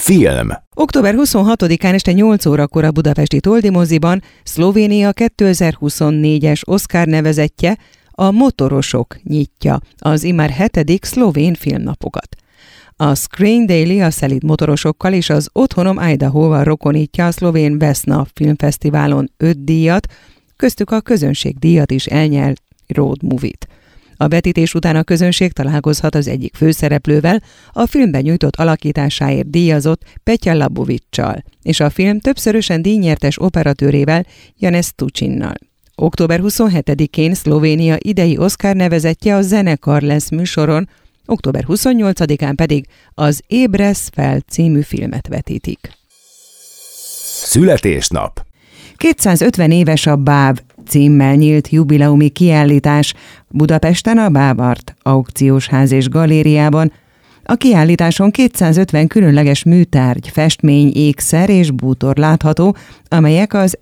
Film. Október 26-án este 8 órakor a budapesti Toldi moziban Szlovénia 2024-es Oscar nevezettje, a Motorosok nyitja az immár 7. szlovén filmnapokat. A Screen Daily a szelíd motorosokkal és az Otthonom Idahoval rokonítja a szlovén Vesna filmfesztiválon 5 díjat, köztük a közönségdíjat is elnyert road movie-t. A vetítés után a közönség találkozhat az egyik főszereplővel, a filmben nyújtott alakításáért díjazott Petya Labovics-csal, és a film többszörösen díjnyertes operatőrével, Janez Tucsinnal. Október 27-én Szlovénia idei Oscar nevezettje a Zenekar lesz műsoron, október 28-án pedig az Ébresz fel című filmet vetítik. Születésnap. 250 éves a BÁV címmel nyílt jubileumi kiállítás Budapesten a BÁV Art aukciós ház és galériában. A kiállításon 250 különleges műtárgy, festmény, ékszer és bútor látható, amelyek az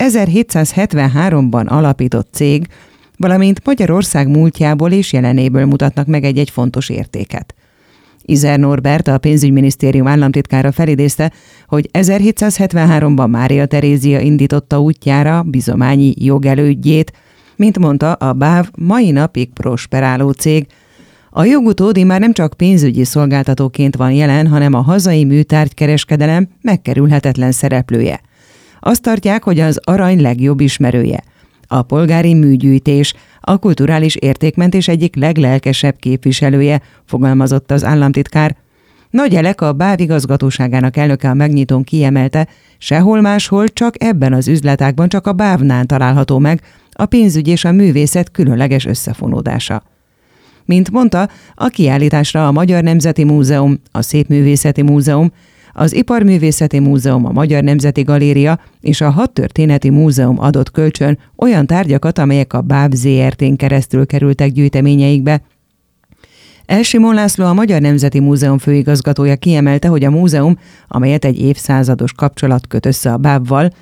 1773-ban alapított cég, valamint Magyarország múltjából és jelenéből mutatnak meg egy-egy fontos értéket. Izer Norbert, a pénzügyminisztérium államtitkára felidézte, hogy 1773-ban Mária Terézia indította útjára bizományi jogelődjét, mint mondta, a BÁV mai napig prosperáló cég. A jogutódi már nem csak pénzügyi szolgáltatóként van jelen, hanem a hazai műtárgykereskedelem megkerülhetetlen szereplője. Azt tartják, hogy az arany legjobb ismerője. A polgári műgyűjtés, a kulturális értékmentés egyik leglelkesebb képviselője, fogalmazott az államtitkár. Nagy Elek, a BÁV igazgatóságának elnöke a megnyitón kiemelte, sehol máshol, csak ebben az üzletágban, csak a BÁV-nál található meg a pénzügy és a művészet különleges összefonódása. Mint mondta, a kiállításra a Magyar Nemzeti Múzeum, a Szépművészeti Múzeum, az Iparművészeti Múzeum, a Magyar Nemzeti Galéria és a Hadtörténeti Múzeum adott kölcsön olyan tárgyakat, amelyek a BÁV ZRT-n keresztül kerültek gyűjteményeikbe. Simon László, a Magyar Nemzeti Múzeum főigazgatója kiemelte, hogy a múzeum, amelyet egy évszázados kapcsolat köt össze a BÁV-val,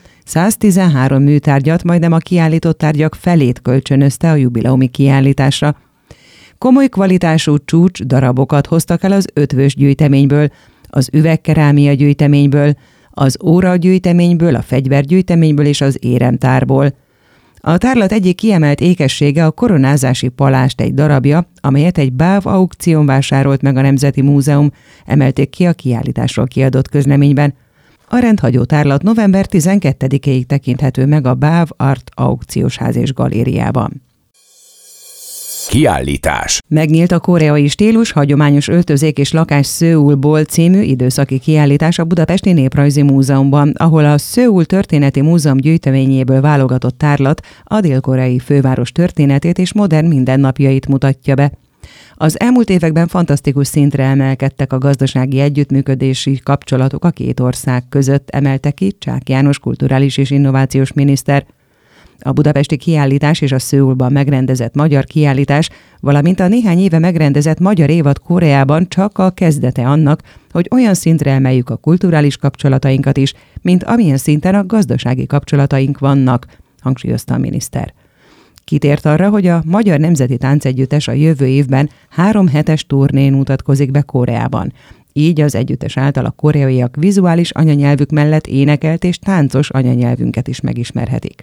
113 műtárgyat, majdnem a kiállított tárgyak felét kölcsönözte a jubileumi kiállításra. Komoly kvalitású csúcs darabokat hoztak el az Ötvös gyűjteményből, az üvegkerámia gyűjteményből, az óra gyűjteményből, a fegyvergyűjteményből és az éremtárból. A tárlat egyik kiemelt ékessége a koronázási palást egy darabja, amelyet egy BÁV aukción vásárolt meg a Nemzeti Múzeum, emelték ki a kiállításról kiadott közleményben. A rendhagyó tárlat november 12-ig tekinthető meg a BÁV Art aukciós ház és galériában. Kiállítás. Megnyílt a koreai stílus, hagyományos öltözék és lakás Szöulból című időszaki kiállítás a Budapesti Néprajzi Múzeumban, ahol a Szöul Történeti Múzeum gyűjteményéből válogatott tárlat a dél-koreai főváros történetét és modern mindennapjait mutatja be. Az elmúlt években fantasztikus szintre emelkedtek a gazdasági együttműködési kapcsolatok a két ország között, emelte ki Csák János kulturális és innovációs miniszter. A budapesti kiállítás és a Szöulban megrendezett magyar kiállítás, valamint a néhány éve megrendezett magyar évad Koreában csak a kezdete annak, hogy olyan szintre emeljük a kulturális kapcsolatainkat is, mint amilyen szinten a gazdasági kapcsolataink vannak, hangsúlyozta a miniszter. Kitért arra, hogy a Magyar Nemzeti Táncegyüttes a jövő évben 3 hetes turnén mutatkozik be Koreában. Így az együttes által a koreaiak vizuális anyanyelvük mellett énekelt és táncos anyanyelvünket is megismerhetik.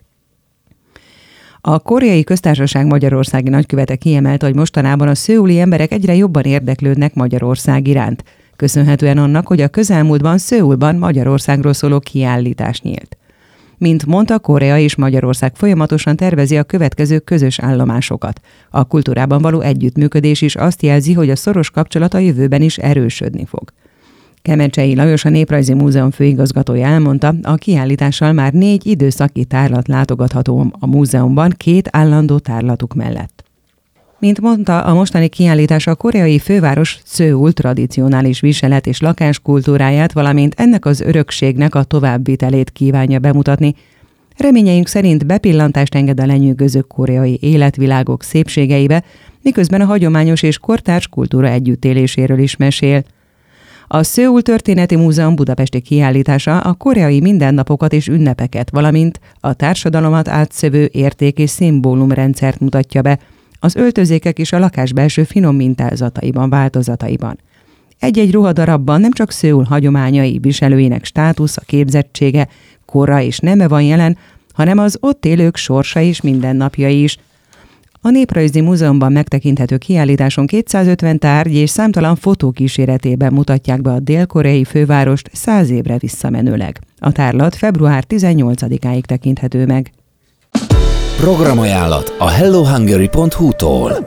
A Koreai Köztársaság magyarországi nagykövete kiemelte, hogy mostanában a szöuli emberek egyre jobban érdeklődnek Magyarország iránt, köszönhetően annak, hogy a közelmúltban Szöulban Magyarországról szóló kiállítás nyílt. Mint mondta, Korea és Magyarország folyamatosan tervezi a következő közös állomásokat. A kultúrában való együttműködés is azt jelzi, hogy a szoros kapcsolat a jövőben is erősödni fog. Kemecsei Lajos, a Néprajzi Múzeum főigazgatója elmondta, a kiállítással már 4 időszaki tárlat látogatható a múzeumban 2 állandó tárlatuk mellett. Mint mondta, a mostani kiállítás a koreai főváros Szöul tradicionális viselet és lakáskultúráját, valamint ennek az örökségnek a továbbvitelét kívánja bemutatni. Reményeink szerint bepillantást enged a lenyűgöző koreai életvilágok szépségeibe, miközben a hagyományos és kortárs kultúra együttéléséről is mesél. A Szöul Történeti Múzeum budapesti kiállítása a koreai mindennapokat és ünnepeket, valamint a társadalomat átszövő érték- és szimbólumrendszert mutatja be, az öltözékek és a lakás belső finom mintázataiban, változataiban. Egy-egy ruhadarabban nem csak Szöul hagyományai, viselőinek státusza, képzettsége, kora és neme van jelen, hanem az ott élők sorsa és mindennapjai is. A Néprajzi Múzeumban megtekinthető kiállításon 250 tárgy és számtalan fotó kíséretében mutatják be a dél-koreai fővárost 100 évre visszamenőleg. A tárlat február 18-áig tekinthető meg. Programajánlat a hellohungary.hu-tól.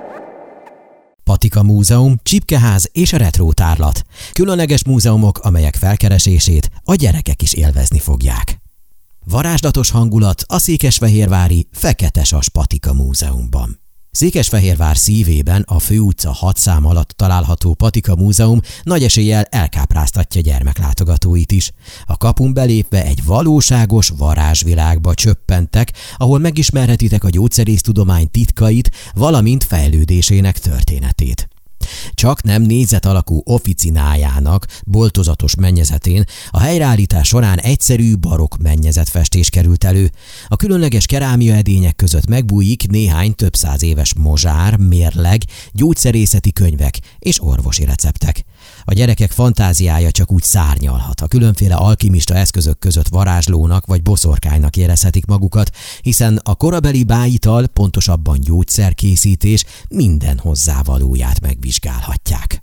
Patika Múzeum, Csipkeház és a Retro tárlat. Különleges múzeumok, amelyek felkeresését a gyerekek is élvezni fogják. Varázslatos hangulat a székesfehérvári Fekete Sas Patika Múzeumban. Székesfehérvár szívében, a főutca 6 szám alatt található Patika Múzeum nagy eséllyel elkápráztatja gyermeklátogatóit is. A kapun belépve egy valóságos varázsvilágba csöppentek, ahol megismerhetitek a gyógyszerésztudomány titkait, valamint fejlődésének történetét. Csak nem négyzet alakú officinájának boltozatos mennyezetén a helyreállítás során egyszerű barokk mennyezetfestés került elő. A különleges kerámia edények között megbújik néhány több száz éves mozsár, mérleg, gyógyszerészeti könyvek és orvosi receptek. A gyerekek fantáziája csak úgy szárnyalhat, a különféle alkimista eszközök között varázslónak vagy boszorkánynak érezhetik magukat, hiszen a korabeli bájital, pontosabban gyógyszerkészítés minden hozzávalóját megvizsgálhatják.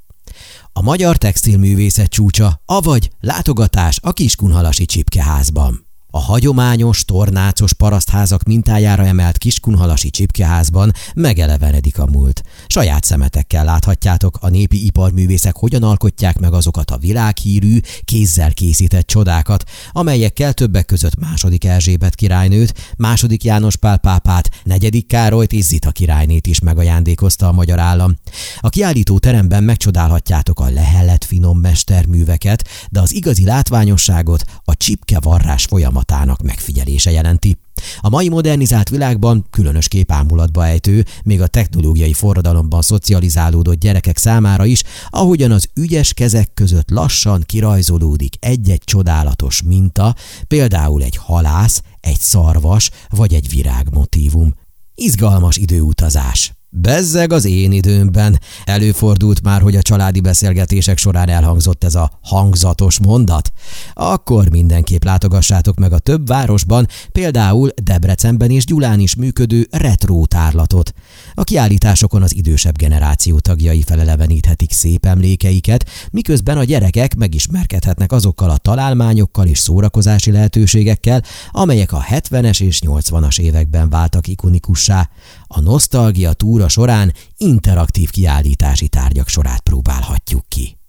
A magyar textilművészet csúcsa, avagy látogatás a Kiskunhalasi Csipkeházban. A hagyományos, tornácos parasztházak mintájára emelt Kiskunhalasi Csipkeházban megelevenedik a múlt. Saját szemetekkel láthatjátok, a népi iparművészek hogyan alkotják meg azokat a világhírű, kézzel készített csodákat, amelyekkel többek között II. Erzsébet királynőt, II. János Pál pápát, IV. Károlyt és Zita királynét is megajándékozta a magyar állam. A kiállító teremben megcsodálhatjátok a lehellett finom mesterműveket, de az igazi látványosságot a csipkevarrás folyamatának megfigyelése jelenti. A mai modernizált világban különösképp ámulatba ejtő, még a technológiai forradalomban szocializálódott gyerekek számára is, ahogyan az ügyes kezek között lassan kirajzolódik egy-egy csodálatos minta, például egy halász, egy szarvas vagy egy virágmotívum. Izgalmas időutazás. Bezzeg az én időmben. Előfordult már, hogy a családi beszélgetések során elhangzott ez a hangzatos mondat. Akkor mindenképp látogassátok meg a több városban, például Debrecenben és Gyulán is működő retro tárlatot. A kiállításokon az idősebb generáció tagjai feleleveníthetik szép emlékeiket, miközben a gyerekek megismerkedhetnek azokkal a találmányokkal és szórakozási lehetőségekkel, amelyek a 70-es és 80-as években váltak ikonikussá. A nosztalgia túra során interaktív kiállítási tárgyak sorát próbálhatjuk ki.